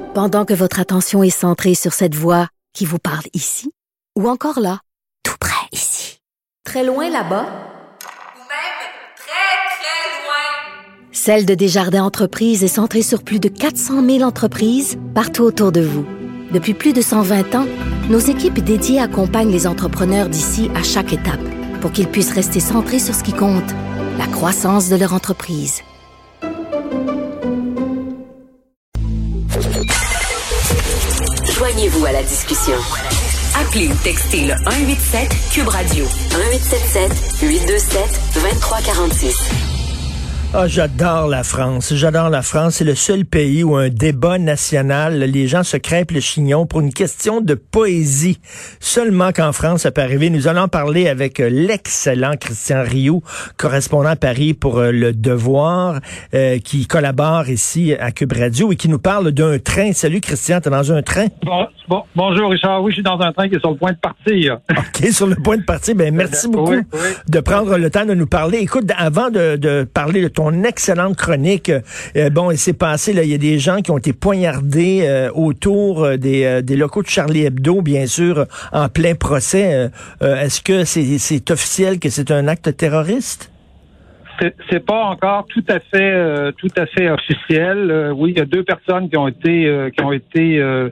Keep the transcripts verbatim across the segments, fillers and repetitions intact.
Pendant que votre attention est centrée sur cette voix qui vous parle ici, ou encore là, tout près ici, très loin là-bas, ou même très, très loin, Celle de Desjardins Entreprises est centrée sur plus de quatre cent mille entreprises partout autour de vous. Depuis plus de cent vingt ans, nos équipes dédiées accompagnent les entrepreneurs d'ici à chaque étape pour qu'ils puissent rester centrés sur ce qui compte, la croissance de leur entreprise. Joignez-vous à la discussion. Appelez ou textez le un huit sept Cube Radio un huit sept sept huit deux sept deux trois quatre six. Ah, j'adore la France. J'adore la France. C'est le seul pays où un débat national, les gens se crêpent le chignon pour une question de poésie. Seulement qu'en France, ça peut arriver. Nous allons parler avec l'excellent Christian Rioux, correspondant à Paris pour Le Devoir, euh, qui collabore ici à Cube Radio et qui nous parle d'un train. Salut Christian, t'es dans un train? Bon, bon, bonjour Richard. Oui, je suis dans un train qui est sur le point de partir. OK, sur le point de partir. Ben, merci beaucoup oui, oui. de prendre le temps de nous parler. Écoute, avant de, de parler de ton excellente chronique. Euh, bon, il s'est passé, là, il y a des gens qui ont été poignardés euh, autour euh, des, euh, des locaux de Charlie Hebdo, bien sûr, euh, en plein procès. Euh, euh, est-ce que c'est, c'est officiel que c'est un acte terroriste? C'est, c'est pas encore tout à fait euh, tout à fait officiel. Euh, oui, il y a deux personnes qui ont été euh, qui ont été euh,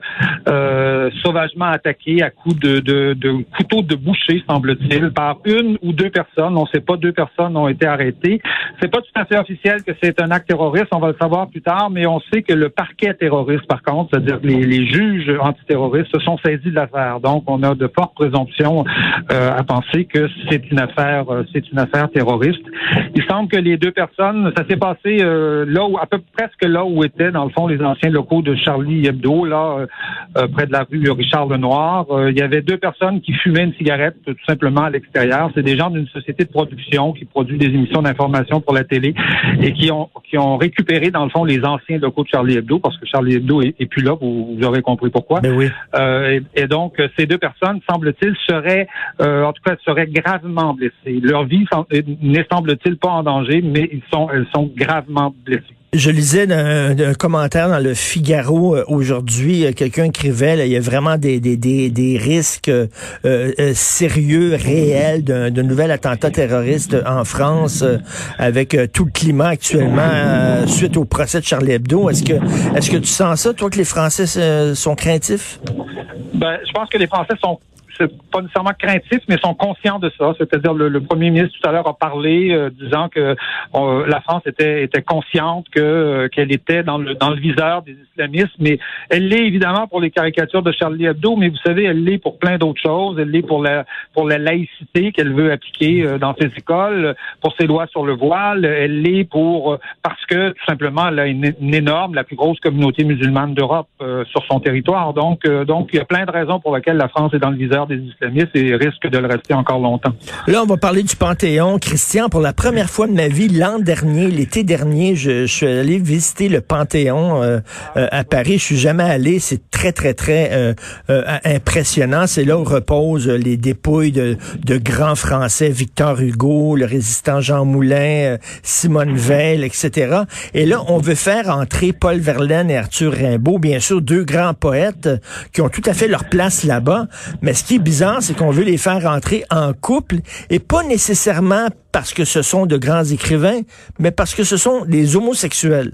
euh, sauvagement attaquées à coups de, de, de couteaux de boucher, semble-t-il, par une ou deux personnes. On ne sait pas, deux personnes ont été arrêtées. C'est pas tout à fait officiel que c'est un acte terroriste. On va le savoir plus tard, mais on sait que le parquet terroriste, par contre, c'est-à-dire les, les juges antiterroristes, se sont saisis de l'affaire. Donc, on a de fortes présomptions euh, à penser que c'est une affaire euh, c'est une affaire terroriste. Il semble que les deux personnes, ça s'est passé euh, là où, à peu près presque là où étaient, dans le fond, les anciens locaux de Charlie Hebdo, là, euh, près de la rue Richard Lenoir. Euh, il y avait deux personnes qui fumaient une cigarette, tout simplement, à l'extérieur. C'est des gens d'une société de production qui produit des émissions d'information pour la télé et qui ont qui ont récupéré, dans le fond, les anciens locaux de Charlie Hebdo, parce que Charlie Hebdo est, est plus là, vous, vous aurez compris pourquoi. Ben oui. Euh, et, et donc, ces deux personnes, semble-t-il, seraient, euh, en tout cas, seraient gravement blessées. Leur vie n'est, semble-t-il, pas en danger, mais ils sont, elles sont gravement blessées. Je lisais d'un, d'un commentaire dans le Figaro euh, aujourd'hui, euh, quelqu'un écrivait, là, il y a vraiment des, des, des, des risques euh, euh, sérieux, réels d'un, d'un nouvel attentat terroriste en France euh, avec euh, tout le climat actuellement euh, suite au procès de Charlie Hebdo. Est-ce que est-ce que tu sens ça, toi, que les Français euh, sont craintifs? Ben, je pense que les Français sont c'est pas nécessairement craintifs, mais sont conscients de ça. C'est-à-dire, le, le premier ministre tout à l'heure a parlé, euh, disant que euh, la France était, était consciente que euh, qu'elle était dans le dans le viseur des islamistes, mais elle l'est évidemment pour les caricatures de Charlie Hebdo, mais vous savez, elle l'est pour plein d'autres choses. Elle l'est pour la pour la laïcité qu'elle veut appliquer euh, dans ses écoles, pour ses lois sur le voile. Elle l'est pour euh, parce que tout simplement, elle a une, une énorme, la plus grosse communauté musulmane d'Europe euh, sur son territoire. Donc, euh, donc il y a plein de raisons pour lesquelles la France est dans le viseur des islamistes et risque de le rester encore longtemps. Là, on va parler du Panthéon. Christian, pour la première fois de ma vie, l'an dernier, l'été dernier, je, je suis allé visiter le Panthéon euh, euh, à Paris. Je suis jamais allé. C'est très, très, très euh, euh, impressionnant. C'est là où reposent les dépouilles de, de grands Français, Victor Hugo, le résistant Jean Moulin, euh, Simone Veil, et cetera. Et là, on veut faire entrer Paul Verlaine et Arthur Rimbaud, bien sûr, deux grands poètes qui ont tout à fait leur place là-bas. Mais ce qui est bizarre, c'est qu'on veut les faire rentrer en couple, et pas nécessairement parce que ce sont de grands écrivains, mais parce que ce sont des homosexuels.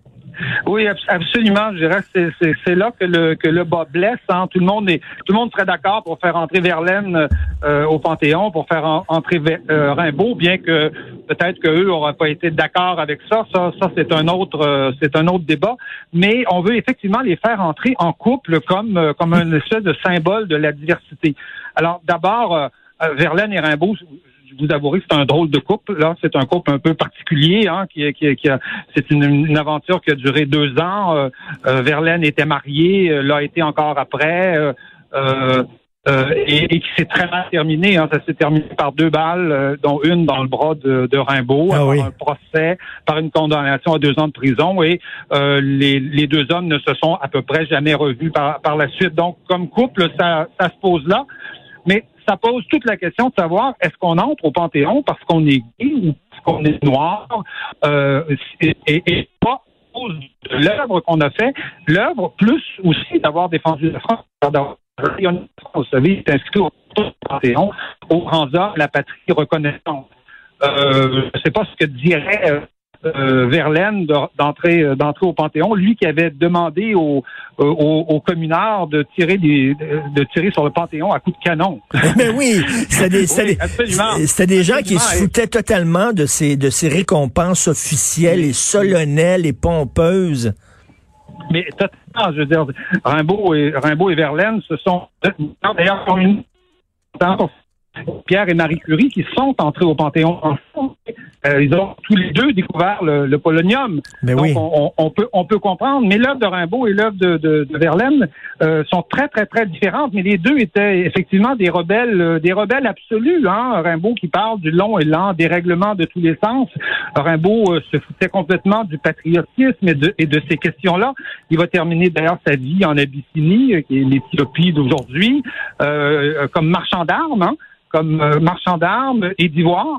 Oui, absolument. Je dirais que c'est, c'est, c'est là que le que le bas blesse. Hein. Tout le monde est tout le monde serait d'accord pour faire entrer Verlaine euh, au Panthéon, pour faire en, entrer euh, Rimbaud, bien que peut-être que eux n'auraient pas été d'accord avec ça. Ça, ça c'est un autre euh, c'est un autre débat. Mais on veut effectivement les faire entrer en couple comme euh, comme un espèce de symbole de la diversité. Alors d'abord, euh, Verlaine et Rimbaud, vous avouerez que c'est un drôle de couple. Là, c'est un couple un peu particulier, hein, qui, qui, qui a, c'est une, une aventure qui a duré deux ans. Euh, euh, Verlaine était marié, euh, l'a été encore après, euh, euh, euh, et, et qui s'est très mal terminé. Hein. Ça s'est terminé par deux balles, euh, dont une dans le bras de, de Rimbaud, ah, par oui. un procès, par une condamnation à deux ans de prison. Et euh, les, les deux hommes ne se sont à peu près jamais revus par, par la suite. Donc, comme couple, ça, ça se pose là. Mais ça pose toute la question de savoir, est-ce qu'on entre au Panthéon parce qu'on est gay ou parce qu'on est noir, euh, et, et, et pas cause de l'œuvre qu'on a fait, l'œuvre plus aussi d'avoir défendu la France, d'avoir vous savez, c'est inscrit au Panthéon, aux grands hommes, la patrie reconnaissante. Euh, je ne sais pas ce que dirait euh, euh, Verlaine d'entrer d'entrer au Panthéon, lui qui avait demandé aux, aux, aux communards de tirer des, de tirer sur le Panthéon à coups de canon. Mais oui, c'était des, oui, des, c'était des gens qui se foutaient totalement de ces de ces récompenses officielles et solennelles et pompeuses. Mais totalement, je veux dire, Rimbaud et Rimbaud et Verlaine, ce sont d'ailleurs une Pierre et Marie Curie qui sont entrés au Panthéon ensemble. Euh, ils ont tous les deux découvert le, le polonium. Mais Donc, oui. on, on peut on peut comprendre. Mais l'œuvre de Rimbaud et l'œuvre de, de, de Verlaine euh, sont très très très différentes. Mais les deux étaient effectivement des rebelles, euh, des rebelles absolus. Hein? Rimbaud qui parle du long et lent dérèglement de tous les sens. Rimbaud euh, se foutait complètement du patriotisme et de, et de ces questions-là. Il va terminer d'ailleurs sa vie en Abyssinie, euh, qui est l'Éthiopie d'aujourd'hui, euh, comme marchand d'armes. Hein? comme euh, marchand d'armes et d'ivoire.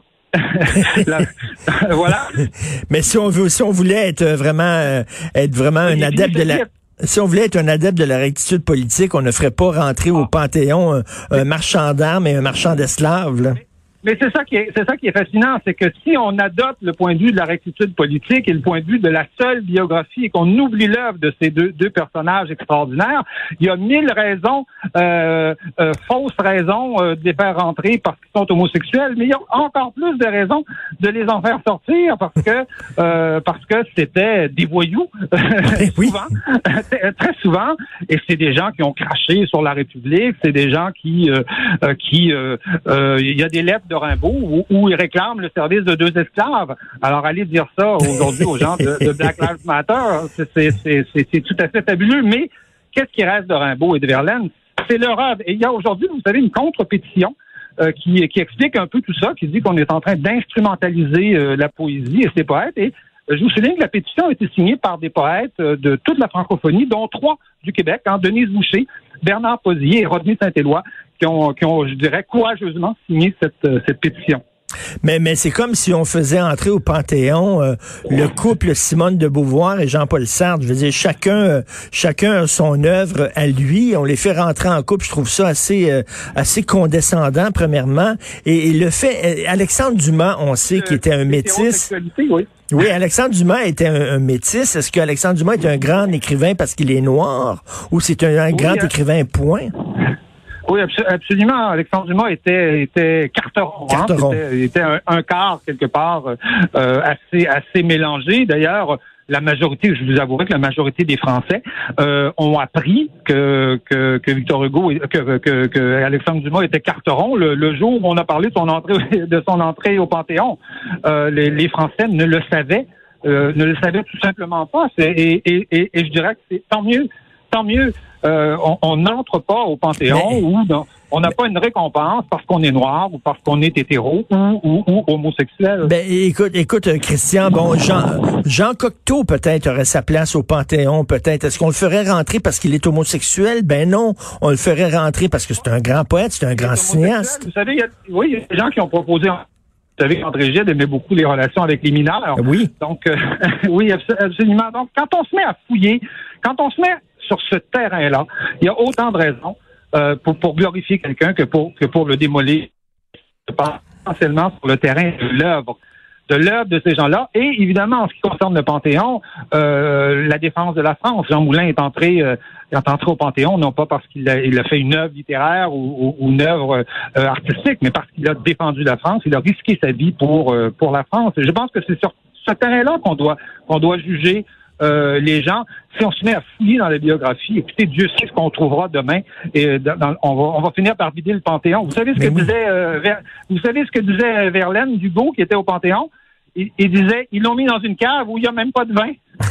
La, voilà. Mais si on veut, si on voulait être vraiment, euh, être vraiment un adepte de la, si on voulait être un adepte de la rectitude politique, on ne ferait pas rentrer au Panthéon un, un marchand d'armes et un marchand d'esclaves, là. Mais c'est ça qui est, c'est ça qui est fascinant, c'est que si on adopte le point de vue de la rectitude politique et le point de vue de la seule biographie et qu'on oublie l'œuvre de ces deux, deux personnages extraordinaires, il y a mille raisons, euh, euh, fausses raisons euh, de les faire rentrer parce qu'ils sont homosexuels, mais il y a encore plus de raisons de les en faire sortir parce que euh, parce que c'était des voyous oui. souvent, très souvent, et c'est des gens qui ont craché sur la République, c'est des gens qui euh, euh, qui euh, euh, il y a des lettres de Rimbaud où, où il réclame le service de deux esclaves. Alors, aller dire ça aujourd'hui aux gens de, de Black Lives Matter, c'est, c'est, c'est, c'est, c'est tout à fait fabuleux. Mais qu'est-ce qui reste de Rimbaud et de Verlaine? C'est leur œuvre. Et il y a aujourd'hui, vous savez, une contre-pétition euh, qui, qui explique un peu tout ça, qui dit qu'on est en train d'instrumentaliser euh, la poésie et ses poètes. Et je vous souligne que la pétition a été signée par des poètes euh, de toute la francophonie, dont trois du Québec, hein, Denise Boucher, Bernard Posier et Rodney Saint-Éloi, qui ont, qui ont, je dirais, courageusement signé cette, euh, cette pétition. Mais, mais c'est comme si on faisait entrer au Panthéon euh, le couple Simone de Beauvoir et Jean-Paul Sartre. Je veux dire, chacun, euh, chacun a son œuvre à lui. On les fait rentrer en couple. Je trouve ça assez, euh, assez condescendant, premièrement. Et, et le fait, Alexandre Dumas, on sait qu'il était un métis. Oui. Oui, Alexandre Dumas était un, un métis. Est-ce que Alexandre Dumas est un grand écrivain parce qu'il est noir ou c'est un, un oui, grand hein. écrivain, point? Oui, absolument. Alexandre Dumas était était carteron. carteron. Hein? C'était, était un, un quart quelque part euh, assez assez mélangé. D'ailleurs, la majorité, je vous avouerai que la majorité des Français euh, ont appris que que, que Victor Hugo, que, que que Alexandre Dumas était carteron le, le jour où on a parlé de son entrée de son entrée au Panthéon. Euh, les, les Français ne le savaient, euh, ne le savaient tout simplement pas. C'est, et, et, et, et je dirais que c'est tant mieux. Tant mieux, euh, on n'entre pas au Panthéon mais... où dans, on n'a pas une récompense parce qu'on est noir ou parce qu'on est hétéro ou, ou, ou homosexuel. Ben écoute, écoute, Christian, bon, Jean, Jean Cocteau peut-être aurait sa place au Panthéon, peut-être. Est-ce qu'on le ferait rentrer parce qu'il est homosexuel? Ben non, on le ferait rentrer parce que c'est un grand poète, c'est un grand cinéaste. Vous savez, il y a, oui, il y a des gens qui ont proposé. Vous savez qu'André Gide aimait beaucoup les relations avec les mineurs. Oui. Donc, euh, oui, absolument. Donc, quand on se met à fouiller, quand on se met sur ce terrain-là, il y a autant de raisons euh, pour, pour glorifier quelqu'un que pour, que pour le démolir. Je pense essentiellement sur le terrain de l'œuvre, de l'œuvre de ces gens-là. Et évidemment, en ce qui concerne le Panthéon, euh, la défense de la France. Jean Moulin est entré, euh, est entré au Panthéon, non pas parce qu'il a, il a fait une œuvre littéraire ou, ou une œuvre euh, artistique, mais parce qu'il a défendu la France. Il a risqué sa vie pour, euh, pour la France. Et je pense que c'est sur ce terrain-là qu'on doit, qu'on doit juger Euh, les gens, si on se met à fouiller dans la biographie, écoutez, Dieu sait ce qu'on trouvera demain, et dans, dans, on, va, on va finir par vider le Panthéon. Vous savez ce que oui. disait, euh, Ver, vous savez ce que disait Verlaine d'Hugo qui était au Panthéon? Il, il disait, ils l'ont mis dans une cave où il n'y a même pas de vin.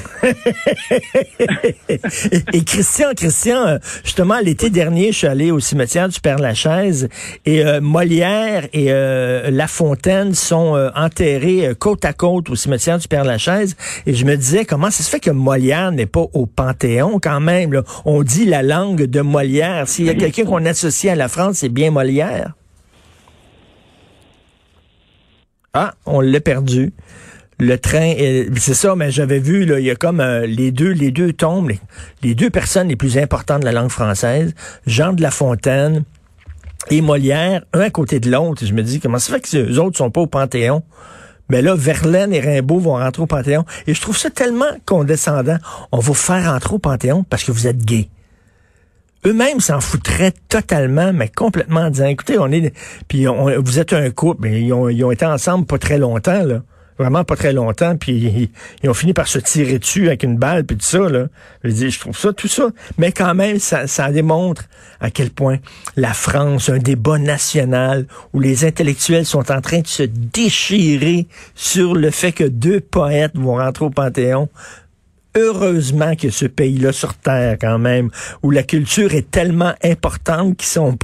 et, et Christian, Christian, justement, l'été dernier, je suis allé au cimetière du Père-Lachaise et euh, Molière et euh, La Fontaine sont euh, enterrés euh, côte à côte au cimetière du Père-Lachaise. Et je me disais, comment ça se fait que Molière n'est pas au Panthéon quand même? Là? On dit la langue de Molière. S'il y a quelqu'un qu'on associe à la France, c'est bien Molière. Ah, on l'a perdu. Le train, est, c'est ça, mais j'avais vu, là, il y a comme euh, les deux les deux tombes, les, les deux personnes les plus importantes de la langue française, Jean de La Fontaine et Molière, un à côté de l'autre. Et je me dis, comment ça fait que ces autres sont pas au Panthéon? Mais là, Verlaine et Rimbaud vont rentrer au Panthéon. Et je trouve ça tellement condescendant. On va vous faire rentrer au Panthéon parce que vous êtes gays. Eux-mêmes s'en foutraient totalement, mais complètement en disant, écoutez, on est, puis on, vous êtes un couple, mais ils ont, ils ont été ensemble pas très longtemps, là. Vraiment pas très longtemps, puis ils, ils ont fini par se tirer dessus avec une balle, puis tout ça, là. Je dis, je trouve ça, tout ça. Mais quand même, ça, ça démontre à quel point la France, un débat national où les intellectuels sont en train de se déchirer sur le fait que deux poètes vont rentrer au Panthéon. Heureusement que ce pays-là sur Terre, quand même, où la culture est tellement importante qu'ils sont